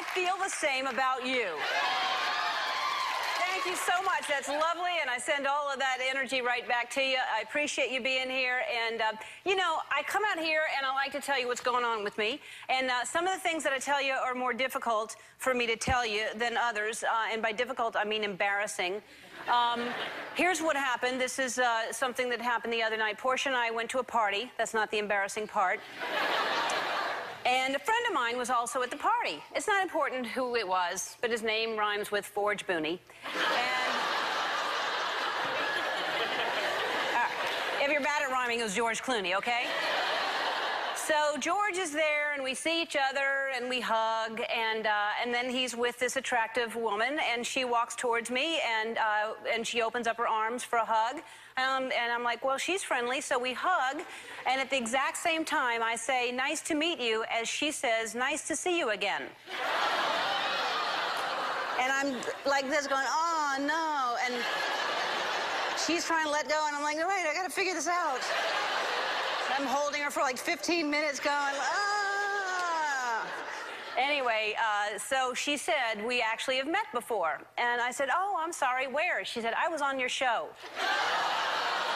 feel the same about you. Thank you so much. That's lovely, and I send all of that energy right back to you. I appreciate you being here, and, you know, I come out here, and I like to tell you what's going on with me, and some of the things that I tell you are more difficult for me to tell you than others, and by difficult, I mean embarrassing. Here's what happened. This is something that happened the other night. Portia and I went to a party. That's not the embarrassing part. And a friend of mine was also at the party. It's not important who it was, but his name rhymes with Forge Booney. And if you're bad at rhyming, it was George Clooney, okay? So George is there, and we see each other, and we hug, and then he's with this attractive woman, and she walks towards me, and she opens up her arms for a hug, and I'm like, well, she's friendly, so we hug, and at the exact same time, I say, nice to meet you, as she says, nice to see you again. And I'm like this going, oh, no, and she's trying to let go, and I'm like, wait, I gotta figure this out. I'm holding her for like 15 minutes going, ah. Anyway, so she said, we actually have met before. And I said, oh, I'm sorry, where? She said, I was on your show.